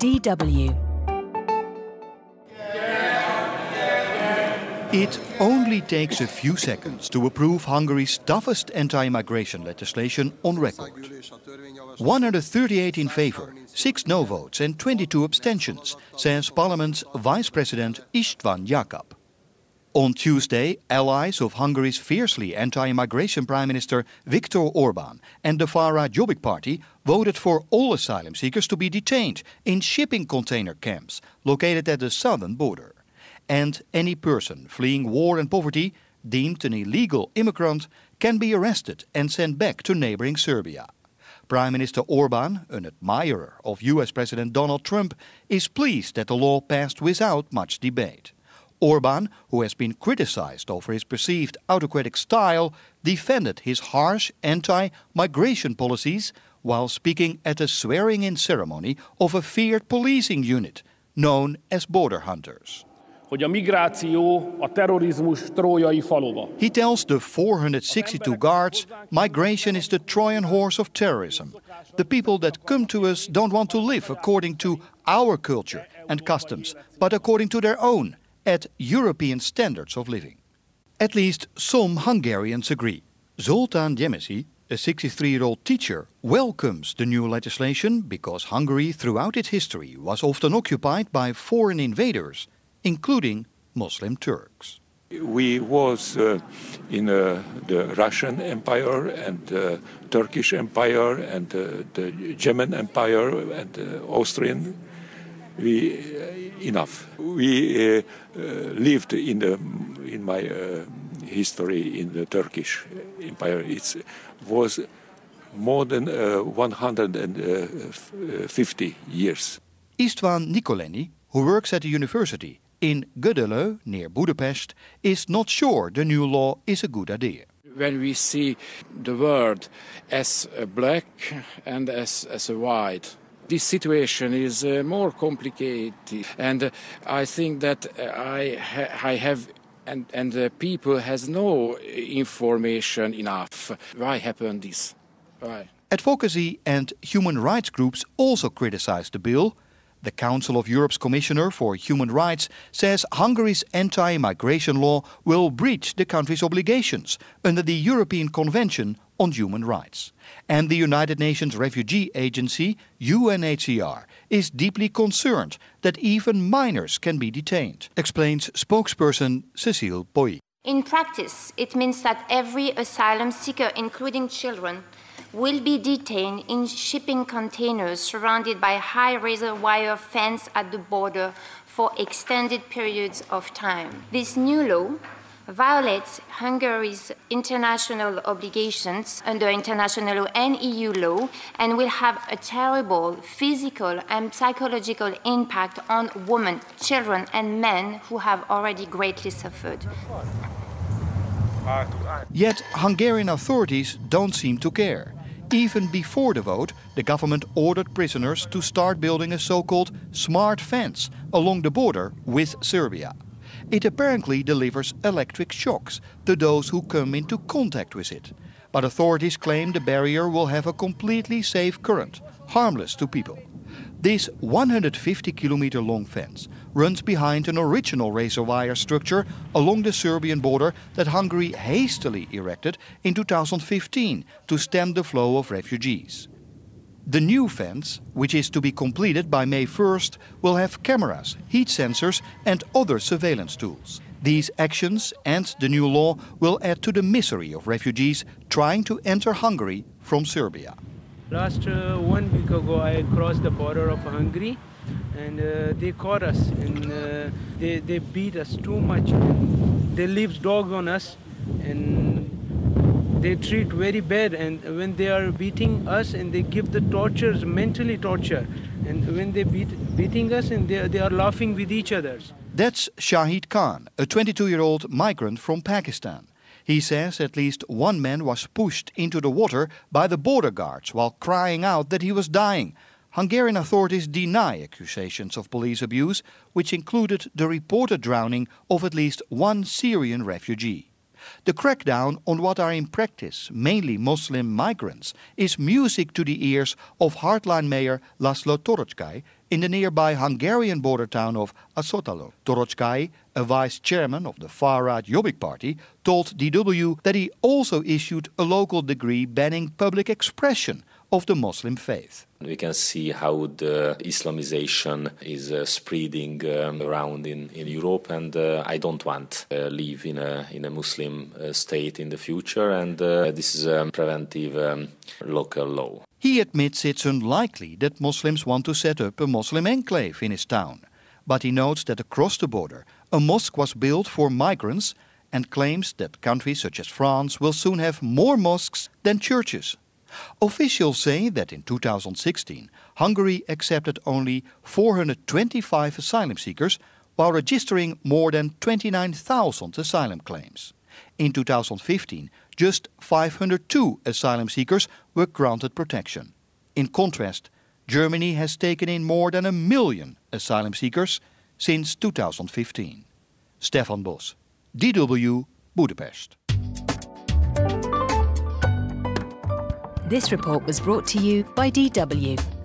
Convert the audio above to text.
DW. It only takes a few seconds to approve Hungary's toughest anti-migration legislation on record. 138 in favour, 6 no votes and 22 abstentions, says Parliament's Vice President István Jakab. On Tuesday, allies of Hungary's fiercely anti-immigration Prime Minister Viktor Orbán and the far-right Jobbik Party voted for all asylum seekers to be detained in shipping container camps located at the southern border. And any person fleeing war and poverty, deemed an illegal immigrant, can be arrested and sent back to neighboring Serbia. Prime Minister Orbán, an admirer of US President Donald Trump, is pleased that the law passed without much debate. Orbán, who has been criticized over his perceived autocratic style, defended his harsh anti-migration policies while speaking at a swearing-in ceremony of a feared policing unit known as border hunters. Hogy a migráció a terrorizmus trójai falova. He tells the 462 guards migration is the Trojan horse of terrorism. The people that come to us don't want to live according to our culture and customs, but according to their own, at European standards of living. At least some Hungarians agree. Zoltán Gyimesi, a 63-year-old teacher, welcomes the new legislation because Hungary throughout its history was often occupied by foreign invaders, including Muslim Turks. We was in the Russian Empire and the Turkish Empire and the German Empire and the Austrian. Enough. We lived in my history in the Turkish Empire. It was more than 150 years. István Nikoleni, who works at the university in Gödöllő, near Budapest, is not sure the new law is a good idea. When we see the world as a black and as a white, this situation is more complicated, and I think that I have and the people has no information enough. Why happened this? Why? Advocacy and human rights groups also criticize the bill. The Council of Europe's Commissioner for Human Rights says Hungary's anti-migration law will breach the country's obligations under the European Convention on Human Rights. And the United Nations Refugee Agency, UNHCR, is deeply concerned that even minors can be detained, explains spokesperson Cécile Poy. In practice, it means that every asylum seeker, including children, will be detained in shipping containers surrounded by high razor wire fence at the border for extended periods of time. This new law violates Hungary's international obligations under international law and EU law and will have a terrible physical and psychological impact on women, children and men who have already greatly suffered. Yet Hungarian authorities don't seem to care. Even before the vote, the government ordered prisoners to start building a so-called smart fence along the border with Serbia. It apparently delivers electric shocks to those who come into contact with it. But authorities claim the barrier will have a completely safe current, harmless to people. This 150-kilometer-long fence runs behind an original razor wire structure along the Serbian border that Hungary hastily erected in 2015 to stem the flow of refugees. The new fence, which is to be completed by May 1st, will have cameras, heat sensors and other surveillance tools. These actions and the new law will add to the misery of refugees trying to enter Hungary from Serbia. Last 1 week ago, I crossed the border of Hungary, and they caught us, and they beat us too much. They leave dogs on us, and they treat very bad. And when they are beating us, and they give the tortures, mentally torture, and when they beating us, and they are laughing with each other. That's Shahid Khan, a 22-year-old migrant from Pakistan. He says at least one man was pushed into the water by the border guards while crying out that he was dying. Hungarian authorities deny accusations of police abuse, which included the reported drowning of at least one Syrian refugee. The crackdown on what are in practice mainly Muslim migrants is music to the ears of hardline mayor Laszlo Toroczkai in the nearby Hungarian border town of Azotalon. Torockai, a vice-chairman of the far-right Jobbik party, told DW that he also issued a local decree banning public expression of the Muslim faith. We can see how the Islamization is spreading around in Europe, and I don't want to live in a Muslim state in the future, and this is a preventive local law. He admits it's unlikely that Muslims want to set up a Muslim enclave in his town, but he notes that across the border a mosque was built for migrants and claims that countries such as France will soon have more mosques than churches. Officials say that in 2016 Hungary accepted only 425 asylum seekers while registering more than 29,000 asylum claims. In 2015, just 502 asylum seekers were granted protection. In contrast, Germany has taken in more than 1 million asylum seekers since 2015. Stefan Bos, DW, Budapest. This report was brought to you by DW.